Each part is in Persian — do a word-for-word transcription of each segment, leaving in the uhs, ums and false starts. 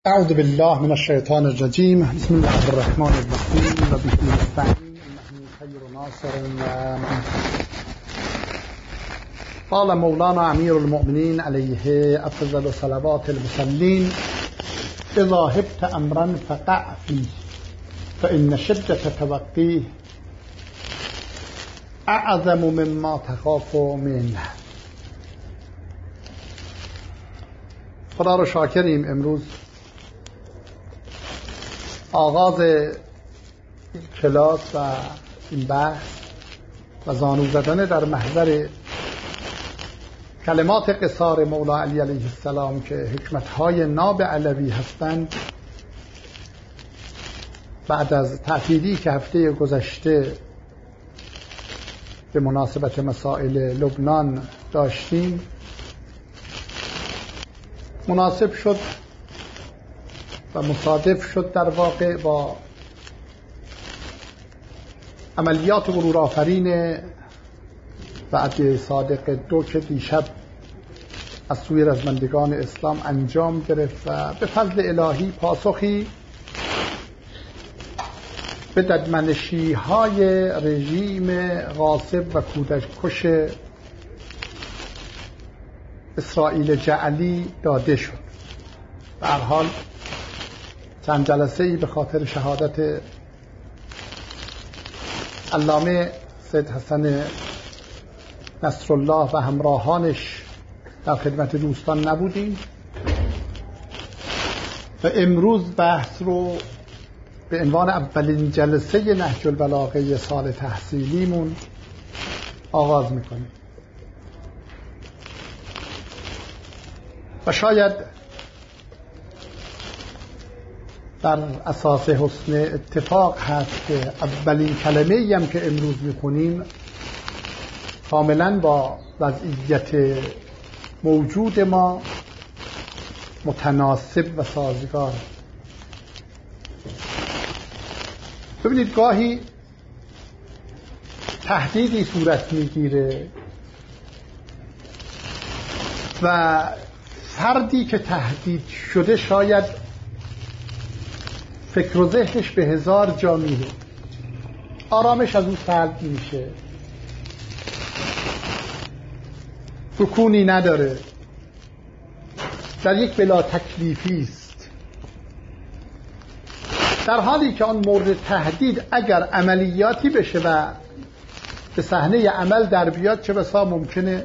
اعوذ بالله من الشیطان الرجیم. بسم الله الرحمن الرحیم و به نستعین انه خیر ناصر و قال مولانا امیر المؤمنین علیه افضل صلوات المصلین اذا هبت امرا فقع فیه فان شدة توقیه اعظم مما تخاف منه. خدا رو شاکریم. امروز آغاز این کلاس و این بحث و زانو زدن در محضر کلمات قصار مولا علی علیه السلام که حکمتهای ناب علوی هستند، بعد از تأکیدی که هفته گذشته به مناسبت مسائل لبنان داشتیم، مناسب شد و مصادف شد در واقع با عملیات غرورآفرین وعده صادق دو که دیشب از سوی رزمندگان اسلام انجام گرفت و به فضل الهی پاسخی به ددمنشی های رژیم غاصب و کودککش اسرائیل جعلی داده شد. به هر حال چند جلسه ای به خاطر شهادت علامه سید حسن نصرالله و همراهانش در خدمت دوستان نبودیم و امروز بحث رو به عنوان اولین جلسه نهج البلاغه سال تحصیلیمون آغاز میکنیم و شاید در اساس حسن اتفاق هست که اولین کلمه‌ای هم که امروز می‌خونیم کاملاً با وضعیت موجود ما متناسب و سازگار. ببینید، گاهی تهدیدی صورت میگیره و فردی که تهدید شده شاید فکر و ذهنش به هزار جا میره، آرامش از اون سلب میشه، سکونی نداره، در یک بلا تکلیفی است، در حالی که آن مورد تهدید اگر عملیاتی بشه و به صحنه عمل در بیاد، چه بسا ممکنه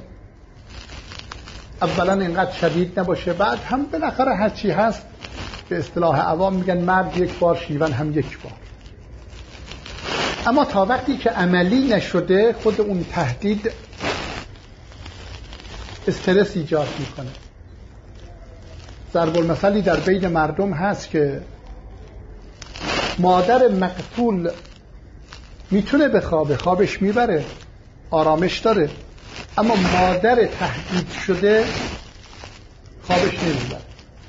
اولا اینقدر شدید نباشه، بعد هم بالاخره هرچی هست به اصطلاح عوام میگن مرد یک بار شیون هم یک بار. اما تا وقتی که عملی نشده خود اون تهدید استرس ایجاد میکنه. ضرب المثلی در بین مردم هست که مادر مقتول میتونه بخوابه، خوابش میبره، آرامش داره، اما مادر تهدید شده خوابش نمیبره.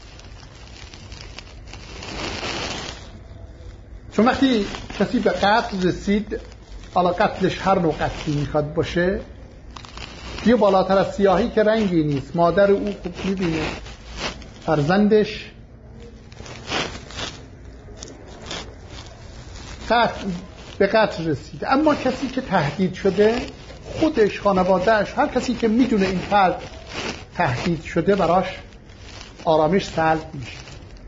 چون وقتی کسی به قتل رسید، حالا قتلش هر نوع قتلی میخواد باشه، یه بالاتر از سیاهی که رنگی نیست، مادر او خوب میبینه فرزندش قتل به قتل رسید. اما کسی که تهدید شده، خودش، خانوادهش، هر کسی که میدونه این فرد تهدید شده، براش آرامش سلب میشه.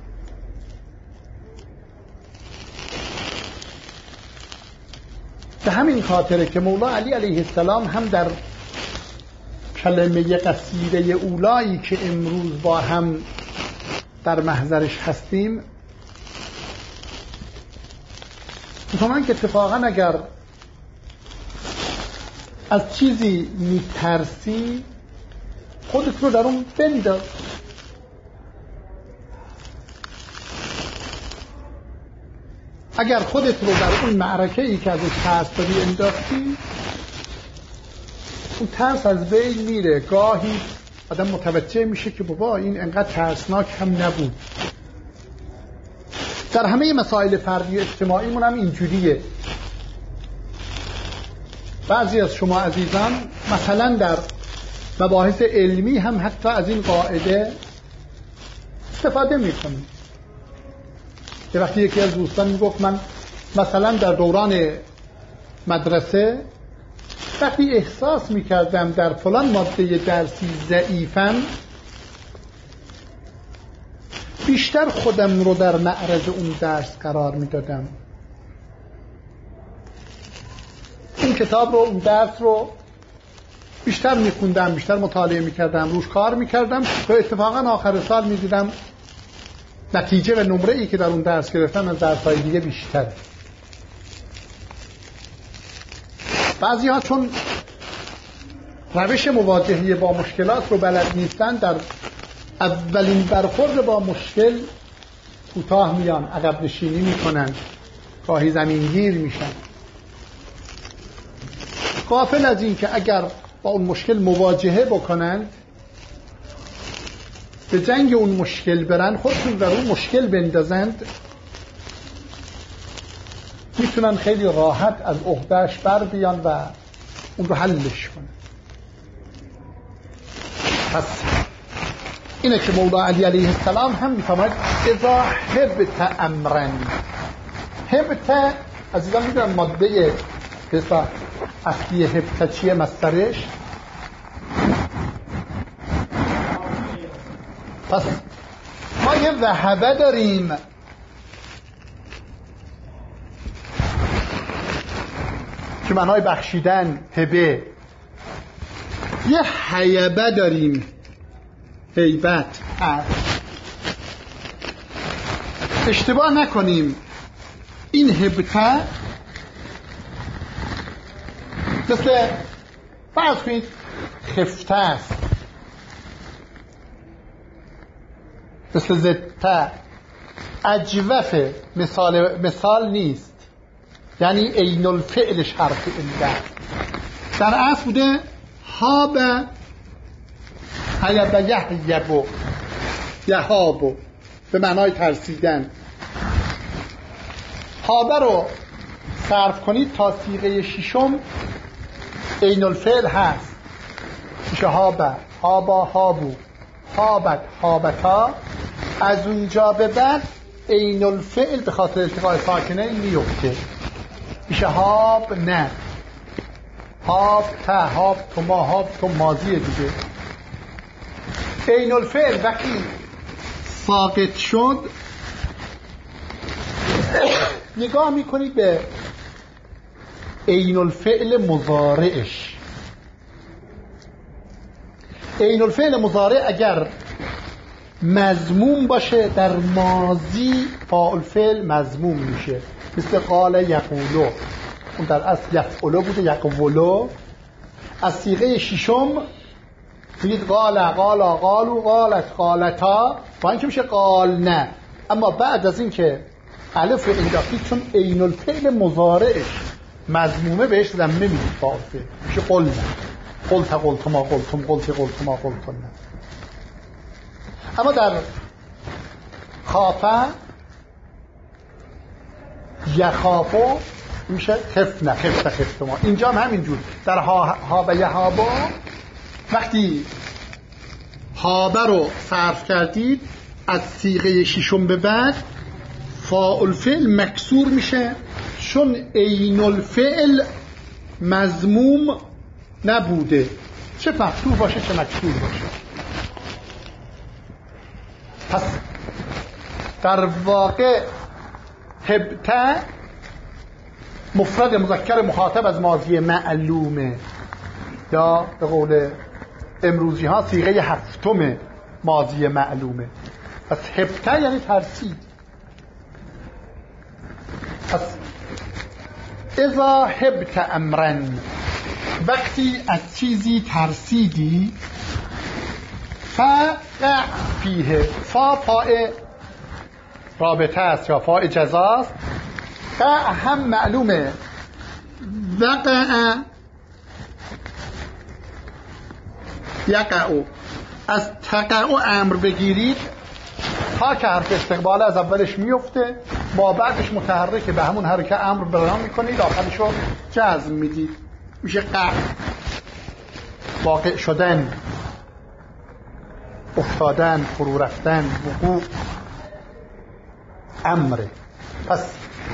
به همین خاطره که مولا علی علیه السلام هم در کلمه قصیده اولایی که امروز با هم در محضرش هستیم می‌فهمن که اتفاقا اگر از چیزی میترسی خودت رو در اون بنداز. اگر خودت رو در اون معرکه‌ای که ازش ترس داری انداختی، اون ترس از بین میره. گاهی آدم متوجه میشه که بابا این انقدر ترسناک هم نبود. در همه مسائل فردی و اجتماعیمون هم اینجوریه. بعضی از شما عزیزان مثلا در مباحث علمی هم حتی از این قاعده استفاده میکنید. که وقتی یکی از دوستان میگفت من مثلا در دوران مدرسه وقتی احساس میکردم در فلان ماده درسی ضعیفم، بیشتر خودم رو در معرض اون درس قرار میدادم، اون کتاب رو، اون درس رو بیشتر میخوندم، بیشتر مطالعه میکردم، روش کار میکردم و اتفاقا آخر سال میدیدم نتیجه و نمره ای که در اون درس گرفتم از درس‌های دیگه بیشتر. بعضی ها چون روش مواجهه با مشکلات رو بلد نیستن، در اولین برخورد با مشکل کوتاه میان، عقب نشینی میکنن، گاهی زمینگیر میشن، غافل از این که اگر با اون مشکل مواجهه بکنن، به جنگ اون مشکل برن، خودشون در اون مشکل بندازند، میتونن خیلی راحت از عهدهش بر بیان و اون رو حلش کنن. پس اینه که مولا علی علیه السلام هم میفرماید اذا هبت امرن. هبت عزیزان میدونم ماده بسا اصلی هبت چیه؟ مصدرش. پس ما یه وهبه داریم که معنای بخشیدن، هبه. یه حیبه داریم، هیبت. اشتباه نکنیم، این هبته مثل فرض کنید خفته است، مثل زدته. اجوفه مثال مثال نیست، یعنی عین الفعلش حرف علت. در اصل بوده هاب حیب یحیب یهاب، به معنای ترسیدن. هابه رو صرف کنید تا صیغه ششم عین الفعل هست، میشه هابه، هابا، هابو، هابت، هابتا. از اونجا به بعد عین الفعل به خاطر التقاء ساکنه میفته، میشه هاب نه، هاب تا، هاب تو، ما، هاب تو ماضیه دیگه. عین الفعل وقتی ساقط شد، نگاه میکنید به عین الفعل مضارعش. عین الفعل مضارع اگر مضموم باشه، در ماضی فاعل فعل مضموم میشه، مثل قال یقولو، اون در اصل یفعلو بوده، یقولو. از صیغه ششم میگید قال، قال، قالو، قالت، قالتا، با اینکه میشه قال نه، اما بعد از این که الف رو انداختید، چون عین الفعل مضارعش مضمومه، بهش ضمه میدید فاعل فعل، میشه قلنا، قلت، قلتما، قلتم، قلت، قلتما، قلتن. اما در خافه یخافو میشه خفنه، خفته، خفتما. اینجا هم همینجور در ها و یهابا وقتی هابه رو صرف کردید، از صیغه ششم به بعد فاعل فعل مکسور میشه، چون عین الفعل مضموم نبوده، چه مفتوح باشه چه مکسور باشه. پس در واقع هبته مفرد مذکر مخاطب از ماضی معلومه، یا به قول امروزی ها صیغه هفتم ماضی معلومه. پس هبته یعنی ترسید. پس اذا هبت امرن، وقتی از چیزی ترسیدی، فقع فیه، فا پای رابطه است یا فا جزاست، قع هم معلومه، وقع یقعو. از تقع امر بگیرید، تا که حرف استقبال از اولش میفته، با بعدش متحرکه، به همون حرکت امر بیان میکنید، آخرش رو جزم میدید، میشه قع. واقع شدن، افتادن، فرو رفتن، وقوع. امره. پس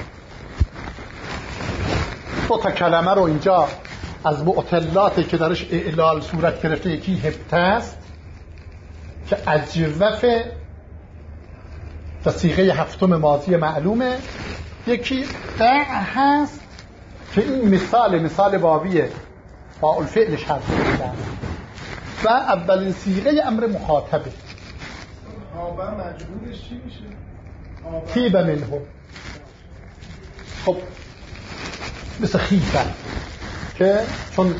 دو تا کلمه رو اینجا از معطلاتی که درش اعلال صورت گرفته، یکی هبته است که اجوفه و صیغه هفتم ماضی معلومه، یکی قع هست که این مثال مثال واویه فاعل فعلش هست و اولین صیغه امر مخاطبه. آبا مجبورش چی میشه؟ تیب منه. خب مثل خیفه که چون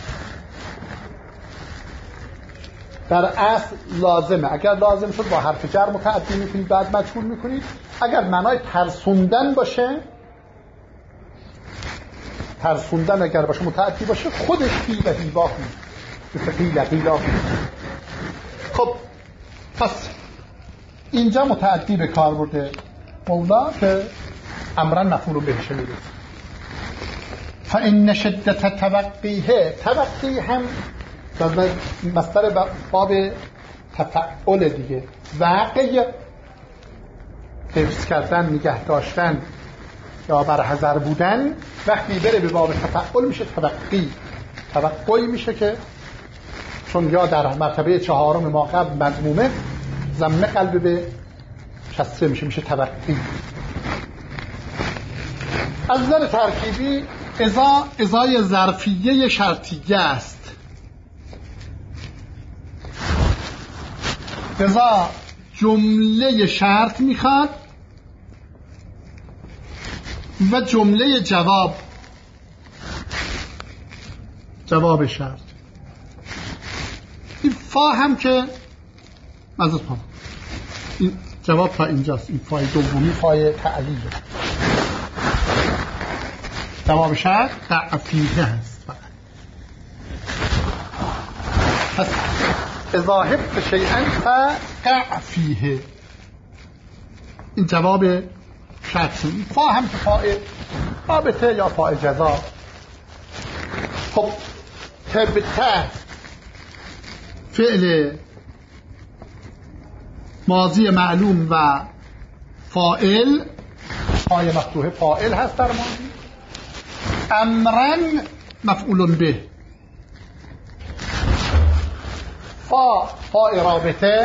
در اصل لازمه، اگر لازم شد با حرف جر متعدی میکنید بعد مجهول میکنید. اگر معنای ترسوندن باشه، ترسوندن اگر باشه متعدی باشه خودش فی و هیوا مثل قیل قیلا. خب پس اینجا متعدی به کار برده مولا که امرن مفعول بهش میره. فإن شدت توقیه، توقی هم مصدر باب تفعل دیگه، وقی حفظ کردن، نگه داشتن یا برحذر بودن، وقتی بره به باب تفعل میشه توقی. توقعی میشه که چون یا در مرتبه چهارم ما قبل مضمومه ضمه قلب به شسته میشه، میشه توقی. از نظر ترکیبی ازا ازای ظرفیه شرطیه است. ازا جمله شرط میخواد و جمله جواب، جواب شرط. این فا هم که مزد پا این جواب تا اینجاست، این فای دومی فای تعلیله. جواب شرط قع فیه هست فقط. پس اذا هبت شیئا فقع فیه، این جواب شرط. فا هم که فای رابطه یا فای جزا. خب تبته فعل ماضی معلوم و فاعل، فای مفتوحه فاعل هست در ماضی. امرن مفعول به، فا فا رابطه،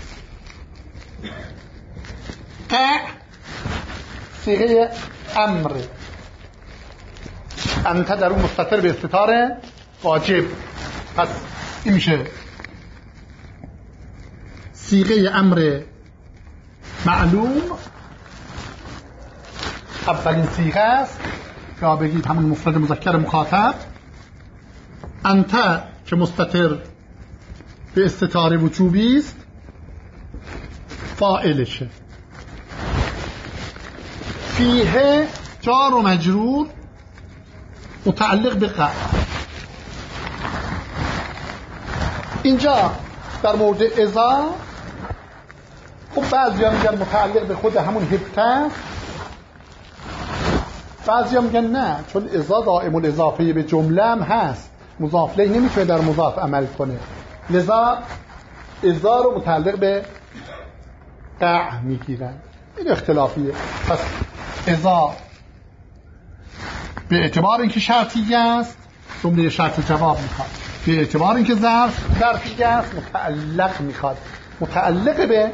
قع صیغه امر، انت در اون مستتر به استتار واجب. پس این میشه صیغه امر معلوم، اولین صیغه است یا بگید همون مفرد مذکر مخاطب. انت که مستتر به استتار وجوبی است فاعلشه. فیه جار و مجرور متعلق به قع. اینجا در مورد ازا خب بعضی هم میگن متعلق به خود همون هبته، بعضی هم میگن نه، چون ازا دائم الاضافه به جمله هم هست، مضاف الیه نمیتونه در مضاف عمل کنه، لذا ازا رو متعلق به قع میگیرن. این اختلافیه. پس ازا به اعتبار اینکه شرطیه است جمله شرط جواب میخواد، به اعتبار اینکه ظرف ظرفیه است متعلق میخواد، متعلق به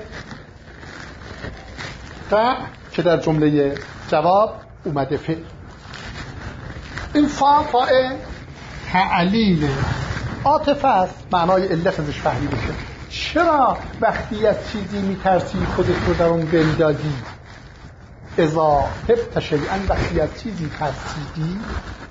قع که در جمله جواب اومده فعل. این فا فاء تعلیل عاطفه است، معنای علت ازش فهمیده شد. چرا وقتی از چیزی میترسی خودت رو در اون بندازی؟ اذا هبت شیئا، وقتی از چیزی ترسیدی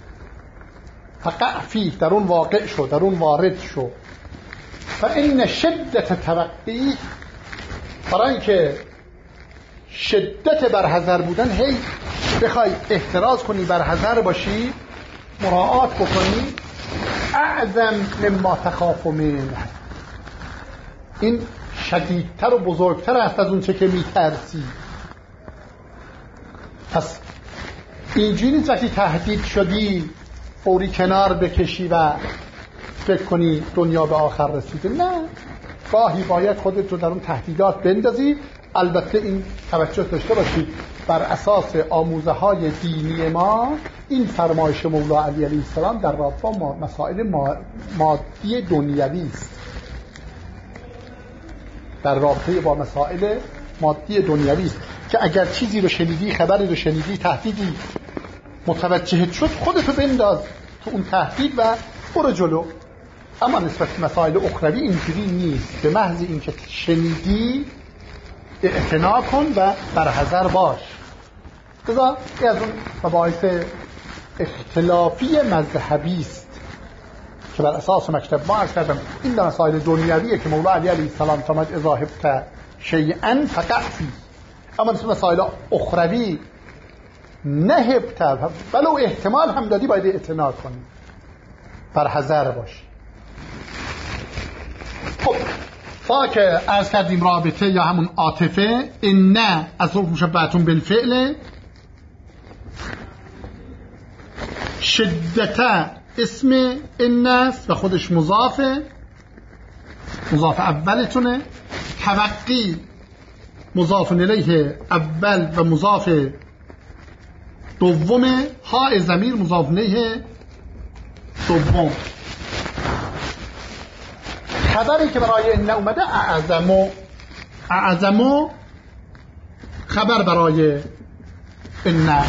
فقع فیه، در اون واقع شو، در اون وارد شو. فإن شدت توقی، برای اینکه شدت برحذر بودن، هی بخوای احتراز کنی، برحذر باشی، مراعات بکنی، اعظم مما تخاف منه، این شدیدتر و بزرگتر است از اون چه که میترسی. پس اینجوری نیست وقتی تهدید شدی فوری کنار بکشی و فکر کنی دنیا به آخر رسیده. نه، گاهی باید خودت رو در اون تهدیدات بندازی البته این توجه داشته باشید بر اساس آموزه های دینی ما این فرمایش مولا علی علیه السلام در رابطه با مسائل مادی دنیوی است، در رابطه با مسائل مادی دنیوی است که اگر چیزی رو شنیدی، خبری رو شنیدی، تهدیدی متوجه شد، خودتو بنداز تو اون تهدید و برو جلو. اما نسبت به مسائل اخروی اینجوری نیست، به محض اینکه شنیدی اعتنا کن و برحذر باش. لذا این از اون مباحث اختلافی مذهبی است که بر اساس مکتب ما عرض کردم این در مسائل دنیویه که مولا علی علیه السلام فرمود اذا هبت شیئا فقع فی، اما نسبت مسائل اخروی نه هبت ولو احتمال هم دادی باید اعتنا کنی، برحذر باش. خب تا که عرض کردیم رابطه یا همون عاطفه، این نه از روح مشبهتون بالفعل، شدت اسم این است و خودش مضافه، مضاف اولتونه، توقی مضاف الیه اول و مضاف دومه، ها ضمیر مضاف الیه دوم. خبری که برای ان اومده اعظمو، اعظمو خبر برای ان.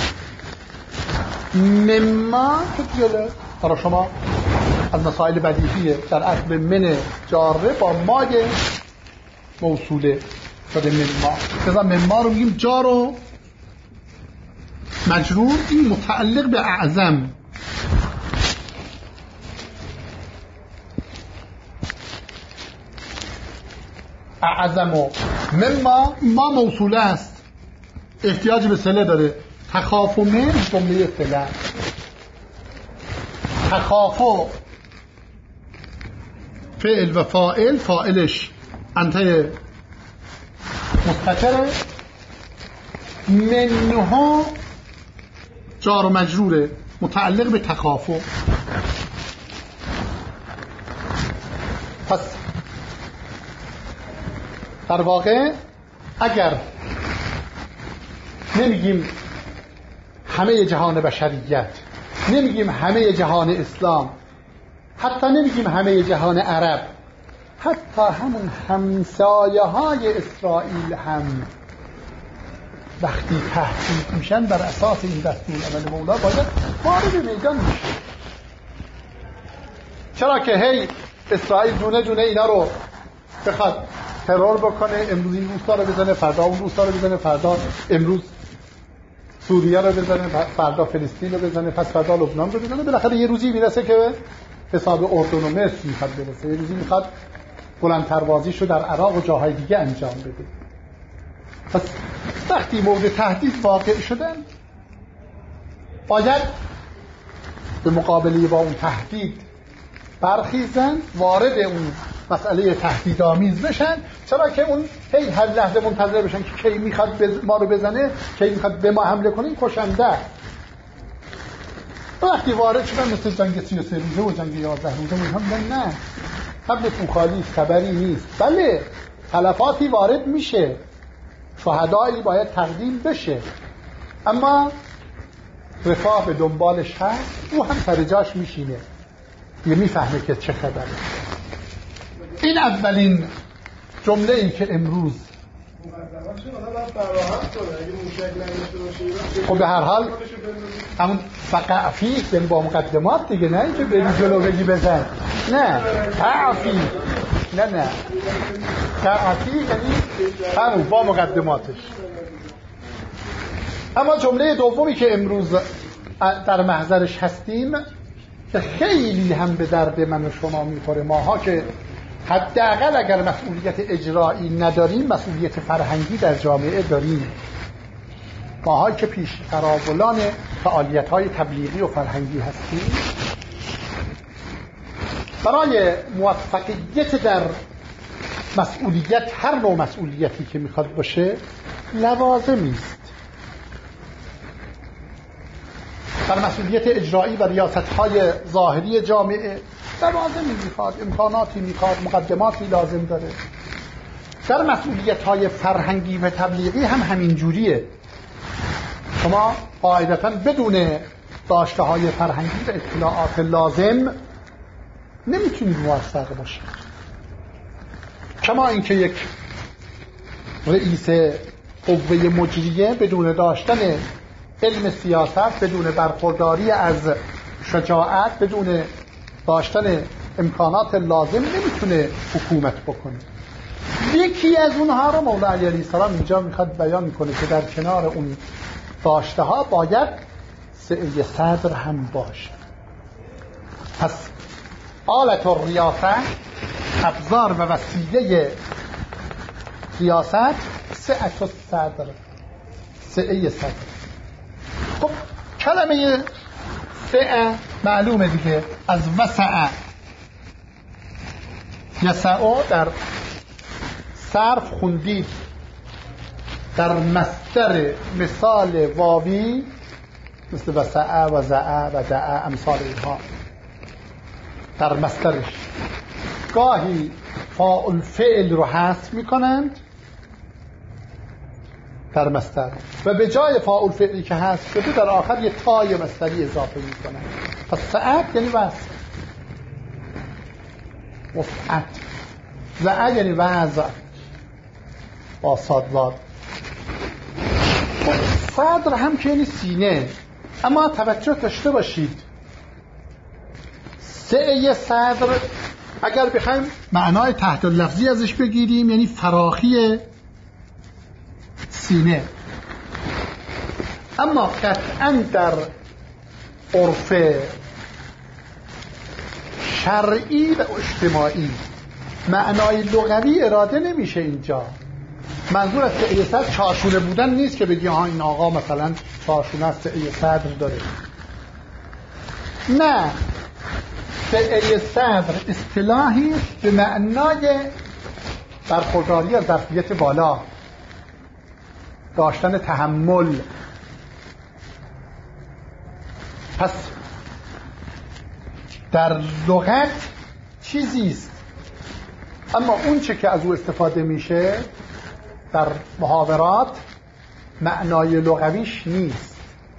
مما که جلو برای شما از مسائل بدیهیه، در اصل من جاره با مای موصوله شده مما، مثلا مما رو میگیم جار و مجرور، این متعلق به اعظم. اعظم و مما ما موصوله است، احتیاج به صله داره. تخاف من جمله صله، تخاف فعل و فاعل، فاعلش انته مستتره، منها جار و مجروره متعلق به تخاف. پس در واقع اگر نمیگیم همه جهان بشریت، نمیگیم همه جهان اسلام، حتی نمیگیم همه جهان عرب، حتی همون همسایه های اسرائیل هم وقتی تهدید میشن بر اساس این دستور عمل مولا باید وارد میدان میشه. چرا که هی اسرائیل دونه دونه اینا رو بخواد ترور بکنه، امروز این روستا رو بزنه، فردا اون روستا رو بزنه، فردا امروز سوریه رو بزنه، فردا فلسطین رو بزنه، پس فردا لبنان رو بزنه، بالاخره یه روزی میرسه که حساب اردن و مصر میخواد برسه، یه روزی میخواد بلند پروازیشو در عراق و جاهای دیگه انجام بده. پس وقتی مورد تهدید واقع شدن باید به مقابله با اون تهدید برخیزن، وارد اون مسئله تهدیدآمیز بشن، چرا که اون هی هر لحظه منتظر بشن که کی میخواد بز... ما رو بزنه، کی میخواد به ما حمله کنه، کشنده. وقتی وارد شدن مثل جنگ سی و سه روزه و جنگ یازده روزه اونها میگن نه، قبل توخالی خبری نیست. بله تلفاتی وارد میشه، شهدایی باید تقدیم بشه، اما رفاه به دنبالش هست، او هم سر جاش میشینه، یه میفهمه که چه خبره. این اولین جمله ای که امروز خب به هر حال همون فقع فیه یعنی با مقدمات دیگه، نه اینکه بری جلو بگی بزن، نه فقع فیه، نه نه فقع فیه یعنی همون با مقدماتش. اما جمله دومی که امروز در محضرش هستیم که خیلی هم به درد من و شما میخوره، ماها که حداقل اگر مسئولیت اجرایی نداریم مسئولیت فرهنگی در جامعه داریم، ماهایی که پیش تراولان فعالیت‌های تبلیغی و فرهنگی هستیم، برای موفقیت در مسئولیت، هر نوع مسئولیتی که میخواد باشه، لوازمی است. در مسئولیت اجرایی و ریاست‌های ظاهری جامعه لوازمی میخواد، امکاناتی میخواد، مقدماتی لازم داره. در مسئولیت‌های فرهنگی و تبلیغی هم همین جوریه. شما قاعدتاً بدون داشته‌های فرهنگی و اطلاعات لازم نمیتونید موفق باشید. کما اینکه یک رئیس قوه مجریه بدون داشتن علم سیاست، بدون برخورداری از شجاعت، بدون داشتن امکانات لازم نمیتونه حکومت بکنه. یکی از اونها رو مولا علی علیه السلام اینجا میخواد بیان میکنه که در کنار اون داشته ها باید سعی صدر هم باشه. پس آلت الریاسه، ابزار و وسیله ریاست، سعت الصدر، سعی صدر. خب کلمه سعه معلومه دیگه، از وسع یسعو در صرف خوندید، در مصدر مثال واوی مثل وسع و زع و دع امثال اینها در مصدرش گاهی فاعل فعل رو حذف میکنند در مصدر و به جای فاعل فعلی که حذف شده در آخر یه تای مصدری اضافه میکنند. پس سعت یعنی وسع، وسعت. زع یعنی وضع با صادوار. صدر هم که یعنی سینه. اما توجه داشته باشید سعی صدر اگر بخوایم معنای تحت لفظی ازش بگیریم یعنی فراخی سینه، اما قطعا در عرف شرعی و اجتماعی معنای لغوی اراده نمیشه. اینجا منظور از سعی صدر چارشونه بودن نیست که بگی ها این آقا مثلا چارشونه از سعی صدر داره. نه، سعی صدر اصطلاحی به معنای برخورداری از ظرفیت بالا، داشتن تحمل. پس در لغت چیزیست، اما اون چه که از او استفاده میشه در محاورات معنای لغویش نیست.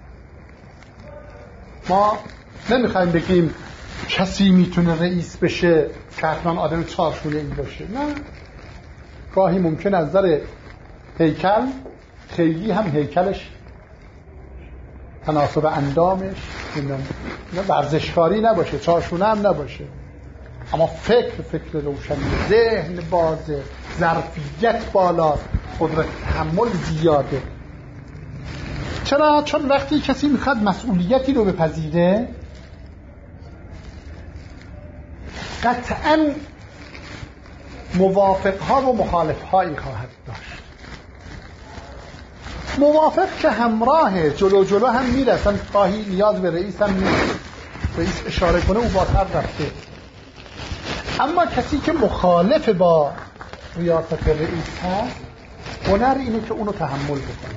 ما نمیخوایم بگیم کسی میتونه رئیس بشه که حتما آدم چارشونه این باشه. نه، گاهی ممکن از نظر هیکل خیلی هم هیکلش تناسب اندامش ورزشکاری نباشه، چارشونه هم نباشه، اما فکر فکر روشنی، ذهن بازه، ظرفیت بالا، قدرت تحمل زیاده. چرا؟ چون وقتی کسی میخواد مسئولیتی رو بپذیره قطعاً موافقها و مخالفهایی خواهد داشت. موافق که همراه جلو جلو هم میرسن، گاهی نیاز به رئیس هم نیست، رئیس اشاره کنه او بالاتر رفته. اما کسی که مخالف با ریاست رئیس هست هنر اینه که اونو تحمل بکنه.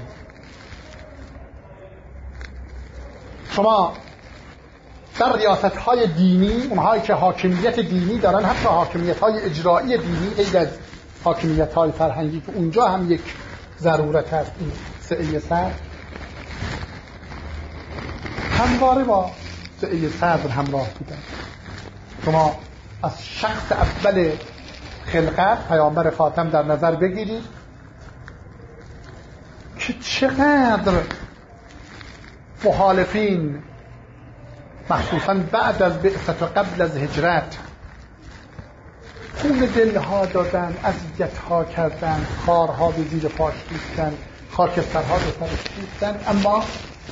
شما در ریاست های دینی، اونهایی که حاکمیت دینی دارن، حتی حاکمیت های اجرایی دینی غیر از حاکمیت های فرهنگی که اونجا هم یک ضرورت هست، این سعی صدر همواره با سعی صدر همراه بودن. شما از شخص اول خلقت پیامبر خاتم در نظر بگیرید که چقدر مخالفین مخصوصا بعد از بعثت و قبل از هجرت خون دلها دادن، اذیت‌ها کردن، خارها به زیر پاش ریختن، خاکسترها به سرش ریختن. اما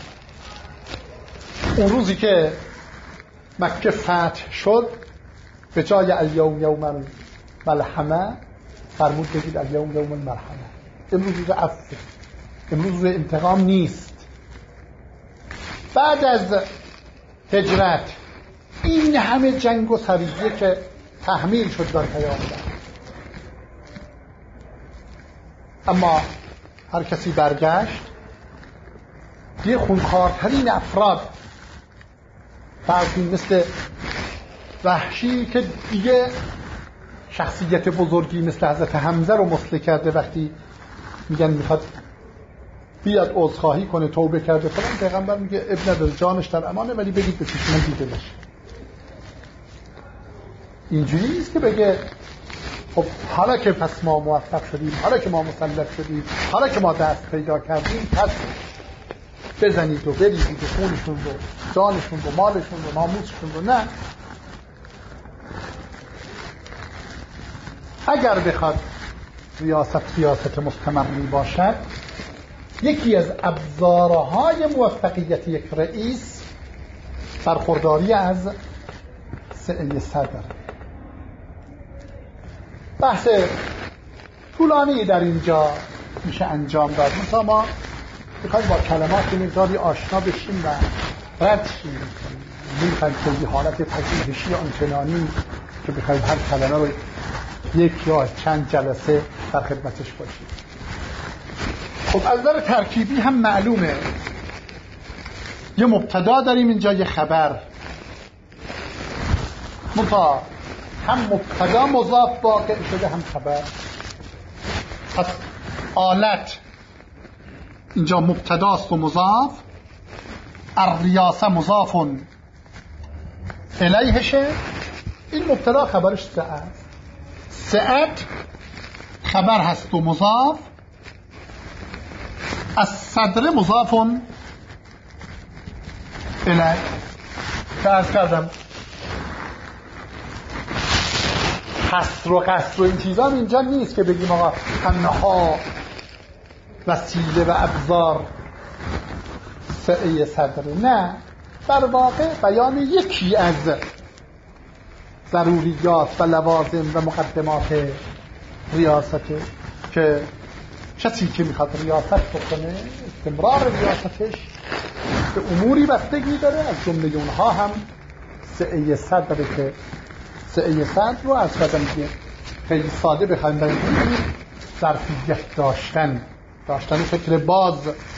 اون روزی که مکه فتح شد به جای الیوم یوم الملحمه فرمود بگید الیوم یوم المرحمه. امروز روز عفو، امروز روز انتقام نیست. بعد از هجرت این همه جنگ و سریه که تحمیل شد بر پیامبر، اما هر کسی برگشت یه خونخوارترین افراد فرضی مثل وحشی که دیگه شخصیت بزرگی مثل حضرت حمزه رو مسله کرده وقتی میگن میخواد بیاد عذرخواهی کنه توبه کرده فلان، پیغمبر میگه اب نداره جانش در امانه ولی بگید به چشم دیده بشه. اینجوری نیست که بگه خب حالا که پس ما موفق شدیم، حالا که ما مسلط شدیم، حالا که ما دست پیدا کردیم پس بزنید و بریزید و خونشون رو جانشون رو مالشون رو ناموسشون رو. نه، اگر بخواد ریاست ریاست مستمری باشد یکی از ابزارهای موفقیت یک رئیس برخورداری از سعی صدر. بحث طولانی در اینجا میشه انجام داد، مثلا ما میخوایم با کلمات مقداری آشنا بشیم و رد شیم، نمیخوایم که حالت پژوهشی آنچنانی که بخوایم هر کلمه رو یک یا چند جلسه در خدمتش باشیم. خب از نظر ترکیبی هم معلومه یه مبتدا داریم اینجا، یه خبر، منتها هم مبتدا مضاف واقع شده هم خبر. پس آلت اینجا مبتداست و مضاف، الریاسه مضاف الیهشه، این مبتدا خبرش سعد، سعد خبر هست و مضاف، از صدر مضاف الیه. که عرض کردم حصر و قصر و این چیزا اینجا نیست که بگیم آقا تنها وسیله و ابزار سعی صدر، نه، در واقع بیان یکی از ضروریات و لوازم و مقدمات ریاسته که کسی که میخواد ریاست بکنه استمرار ریاستش به اموری بستگی داره، از جمله اونها هم سعی صدر که سعی صدر رو از کردم که خیلی ساده بخوایم بگیم ظرفیت داشتن داشتن فکر باز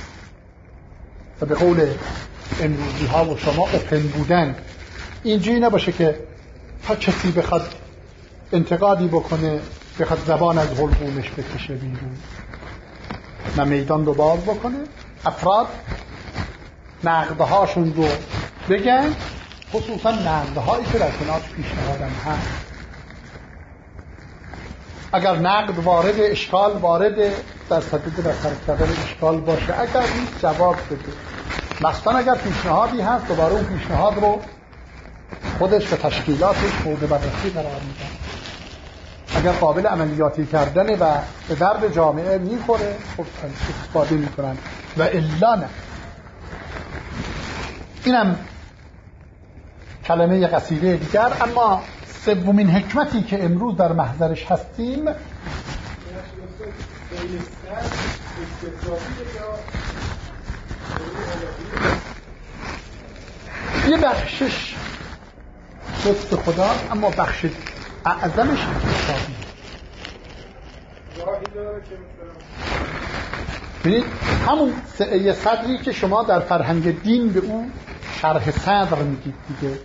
و به قول امروزی ها و شما اوپن بودن. اینجوری نباشه که تا کسی بخواد انتقادی بکنه بخواد زبان از حلقومش بکشه بیرون، و میدان رو باز بکنه، افراد نقدهاشون رو بگن، خصوصا نقدهایی که در کنارش پیشنهادم هست. اگر نقد وارد اشکال وارد در صدد برطرف کردن اشکال باشه، اگر نیست جواب بده. مثلا اگر پیشنهادی هست دوباره اون پیشنهاد رو خودش و تشکیلاتش مورد بررسی قرار میدن. اگر قابل عملیاتی کردنه و به درد جامعه میخوره خب استفاده میکنن و الا نه. اینم کلمه قصیده دیگر. اما سومین حکمتی که امروز در محضرش هستیم یه بخشش لطف خدا، اما بخش اعظمش اقتصادی. ببینید همون سعی صدری که شما در فرهنگ دین به اون شرح صدر میگید دیگه،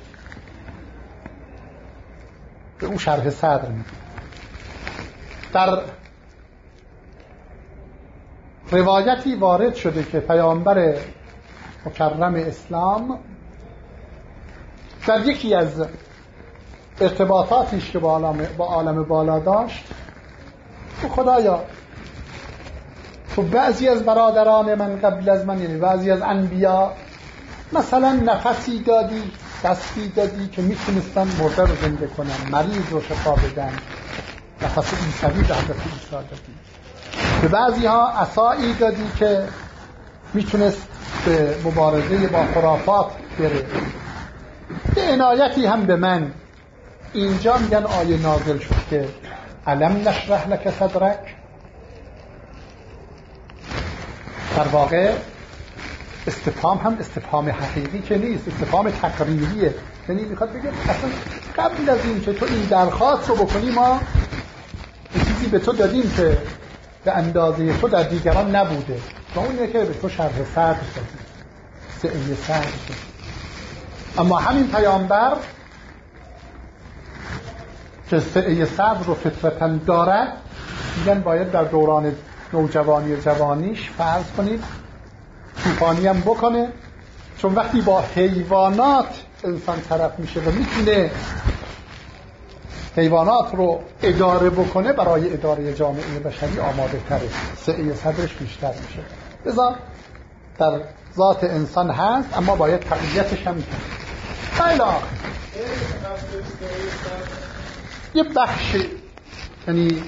به اون شرح صدر میگید. در روایتی وارد شده که پیامبر مکرم اسلام در یکی از ارتباطاتیش که با عالم, با عالم بالا داشت، تو خدایا تو بعضی از برادران من قبل از من، یعنی بعضی از انبیا، مثلا نفسی دادی، دستی دادی که میتونستن مرده رو زنده کنن، مریض رو شفا بدن، نفس عیسوی به حضرت عیسی دادی. به بعضی ها عصایی دادی که میتونست به مبارزه با خرافات بره. به عنایتی هم به من اینجا میگن آیه نازل شد که الم نشرح لک صدرک. در واقع استفهام هم استفهام حقیقی که نیست، استفهام تقریریه. یعنی میخواد بگه اصلا قبل از این که تو این درخواست رو بکنی ما چیزی به تو دادیم که به اندازه تو در دیگران نبوده، و اون اینه که به تو شرح صدر دادیم، سعی صدر دادیم. اما همین پیامبر که سعه صدر رو فطرتاً دارد، میگن باید در دوران نوجوانی و جوانیش فرض کنید طوفانی هم بکنه، چون وقتی با حیوانات انسان طرف میشه و میتونه حیوانات رو اداره بکنه، برای اداره جامعه بشری آماده تره، سعه صدرش بیشتر میشه. لذا در ذات انسان هست، اما باید تقویتش هم کنه. خیلی آخر یه بخش، یعنی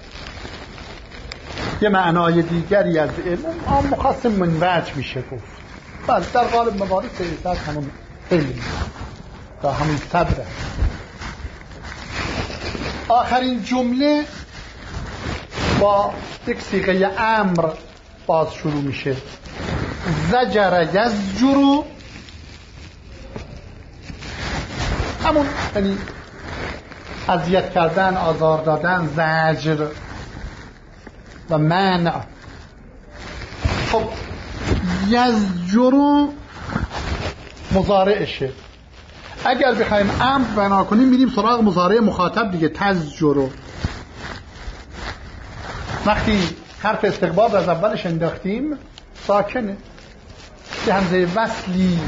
یه معنای دیگری از علم آن مخصم منوج میشه گفت. بله در غالب موارد سعه صدر همون علم تا همون صدره. آخرین جمله با یک صیغه امر باز شروع میشه. زجر یزجر، همون یعنی اذیت کردن، آزار دادن، زجر و منع. خب یزجر مضارعشه. اگر بخوایم امر بنا کنیم میریم سراغ مضارع مخاطب دیگه، تزجر. وقتی حرف استقبال از اولش انداختیم ساکنه، که همزه وصلی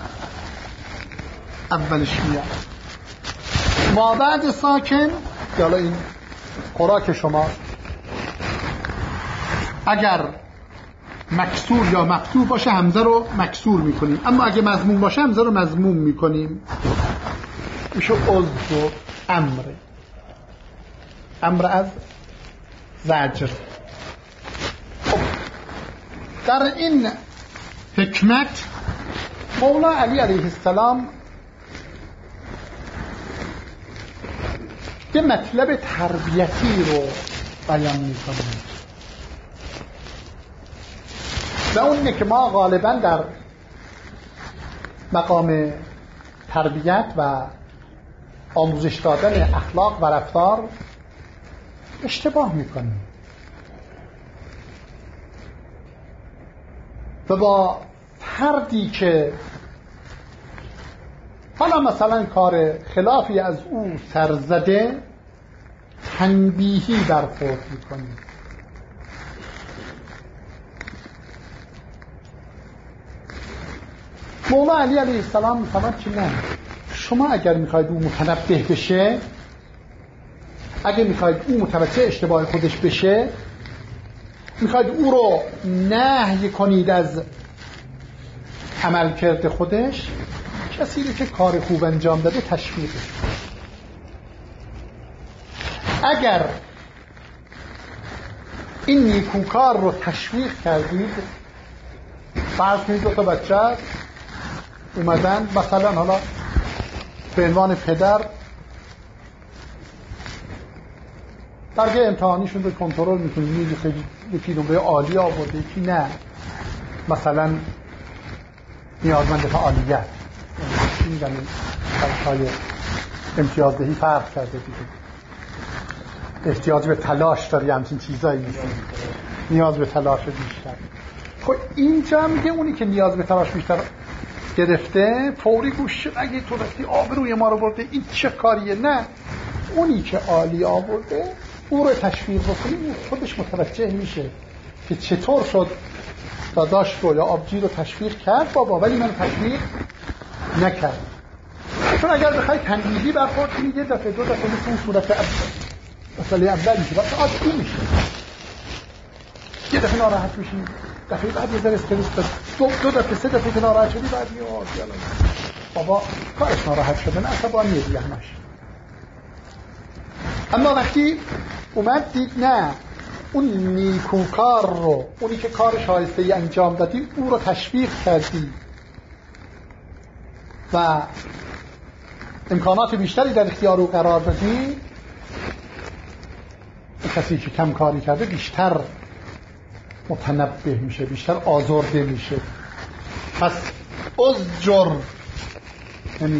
اولش میاد. ما بعد ساکن، حالا این خوراک شما، اگر مکسور یا مفتوح باشه همزه رو مکسور میکنیم، اما اگه مضموم باشه همزه رو مضموم میکنیم. میشه عضو و امر، امر از زجر. خب در این حکمت مولا علی علیه السلام یه مطلب تربیتی رو بیان میکنه و اونه که ما غالبا در مقام تربیت و آموزش دادن اخلاق و رفتار اشتباه میکنیم و با فردی که حالا مثلا کار خلافی از او سرزده تنبیهی برخورد میکنیم. مولا علی علیه السلام میفرماد که نه، شما اگر میخواید او متنبه بشه، اگر میخواید او متوجه اشتباه خودش بشه، میخواید او رو نهی کنید از عملکرد خودش، کسی رو که کار خوب انجام داده تشویقش. اگر این نیکوکار رو تشویق کردید، فرض کنید دو تا بچه اومدن مثلا حالا به عنوان پدر درگاه امتحانیشون رو کنترل میکنید، میگه خیلی یکی نمره عالی آورده، یکی نه، مثلا نیازمند فعالیت، چی میگن این های امتیازدهی فرق کرده دیگه، احتیاج به تلاش داری، همچین چیزایی نیست، نیاز به تلاش بیشتر. خب اینجا میگه اونی که نیاز به تلاش بیشتر گرفته فوری گوش اگه تو رفتی آبروی ما رو برده، این چه کاریه؟ نه، اونی که عالی آورده او رو تشویق بکنیم، خودش متوجه میشه که چطور شد داداش رو یا آبجی رو تشویق کرد بابا، ولی من تشویق نکرد. چون اگر بخوای تنبیهی برخورد کنی یه دفعه دو دفعه مثل اون صورت اول مسئله اول میشه، وقت عادی میشه، یه دفعه ناراحت میشی، دفعه بعد یه ذره استرس دو, دو دفعه سه دفعه که ناراحت شدی بعد یه عادی بابا کارش ناراحت شده، نه عصبانیه دیگه همش. اما وقتی اومد دید نه، اون نیکوکار رو، اونی که کار شایسته ای انجام دادی، او رو تشویق کردی و امکانات بیشتری در اختیار او قرار دادی، کسی که کم کاری کرده بیشتر متنبه میشه، بیشتر آزرده میشه. پس ازجر یعنی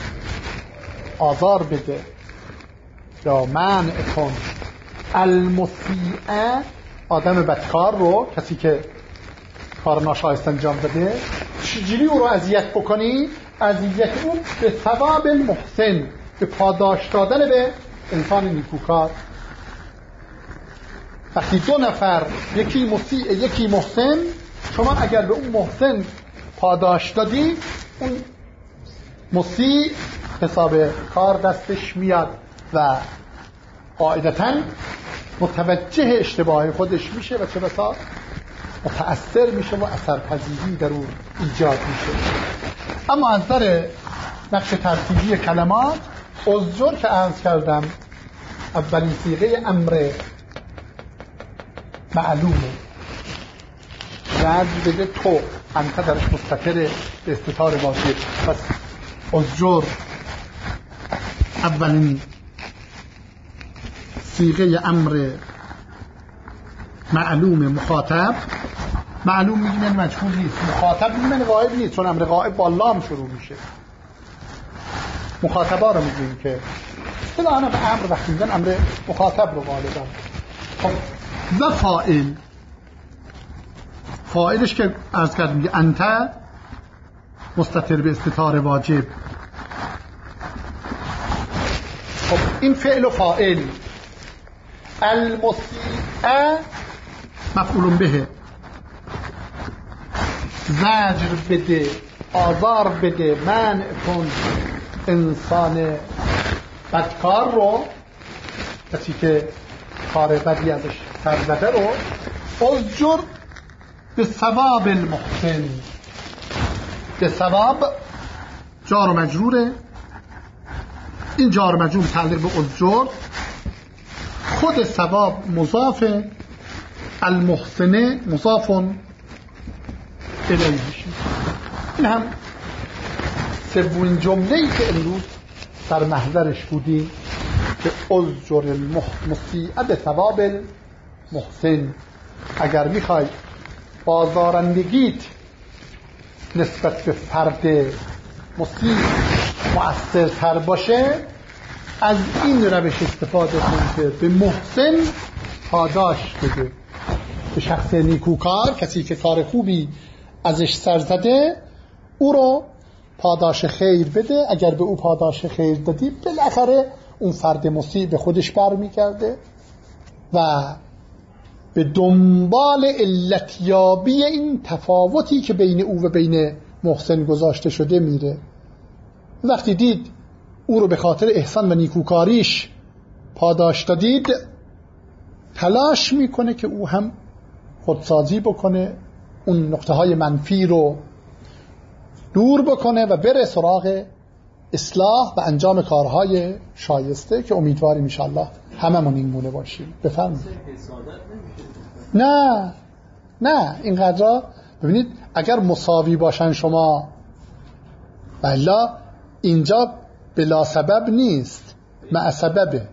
آزار بده یا منع کن المسیعه، آدم بدکار رو، کسی که کار ناشایسته انجام داده، چجوری او رو اذیت بکنی؟ اذیت اون به ثواب المحسن، به پاداش دادن به انسان نیکوکار، وقتی دو نفر یکی مسیء یکی محسن، شما اگر به اون محسن پاداش دادی، اون مسیء حساب کار دستش میاد و قاعدتاً متوجه اشتباه خودش میشه و چه بسا متأثر میشه و اثرپذیری در اون ایجاد میشه. اما از نظر نقش ترتیبی کلمات، ازجر که عرض کردم اولین صیغه امر معلومه، رد بده تو، انت درش مستتر به استتار واجب. پس ازجر اولین صیغه امر معلوم مخاطب. معلوم میگیم این مجهول نیست، مخاطب میگیم غائب نیست، چون امر غائب با لام شروع میشه. مخاطبا رو میگیم که اصطلاحاً به امر وقتی میگن امر مخاطب رو غالبا. خب و فاعل، فاعلش که عرض کردیم میگه انت مستتر به استتار واجب. خب این فعل و فاعل. المسیء مفعول به، زجر بده، آزار بده، منع کن انسان بدکار رو، کسی که کار بدی ازش سر زده رو. ازجر به ثواب المحسن، به ثواب جار و مجروره. این جار و مجرور تعلق به ازجر، خود ثواب مضاف، المحسنه مضاف الیه. این هم سومین جمله‌ای که امروز در محضرش بودیم که ازجر المسیء به ثواب المحسن. اگر میخوای بازارندگیت نسبت به فرد مسیء مؤثرتر باشه، از این روش استفاده کن که به محسن پاداش بده، به شخص نیکوکار، کسی که کار خوبی ازش سر زده، او رو پاداش خیر بده. اگر به او پاداش خیر دادی، بالاخره اون فرد مسیء به خودش برمیگرده و به دنبال علتیابی این تفاوتی که بین او و بین محسن گذاشته شده میره. وقتی دید او رو به خاطر احسان و نیکوکاریش پاداش دادید، تلاش میکنه که او هم خودسازی بکنه، اون نقطه های منفی رو دور بکنه و بره سراغ اصلاح و انجام کارهای شایسته که امیدواریم انشاءالله هممون این گونه باشیم. بفرمایید. نه نه اینقدر ببینید، اگر مساوی باشن شما، والا اینجا بلا سبب نیست، مع سببه.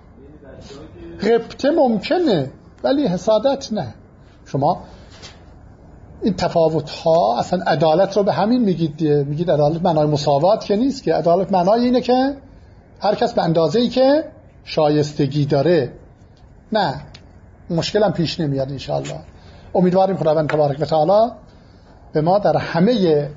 غبطه ممکنه ولی حسادت نه. شما این تفاوت ها اصلا عدالت رو به همین میگید، میگید عدالت معنای مساوات که نیست، که عدالت معنای اینه که هر کس به اندازه‌ای که شایستگی داره. نه، مشکل هم پیش نمیاد انشاءالله. امیدواریم خداوند تبارک و تعالی به ما در همه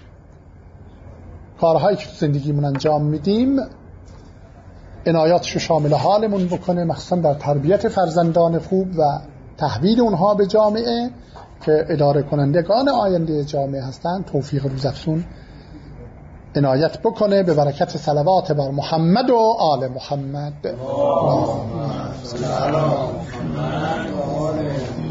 کارهایی که تو زندگیمون انجام میدیم عنایاتشو شامل حالمون بکنه، مخصوصا در تربیت فرزندان خوب و تحویل اونها به جامعه که اداره کنندگان آینده جامعه هستند. توفیق روزافزون عنایت بکنه به برکت صلوات بر محمد و آل محمد.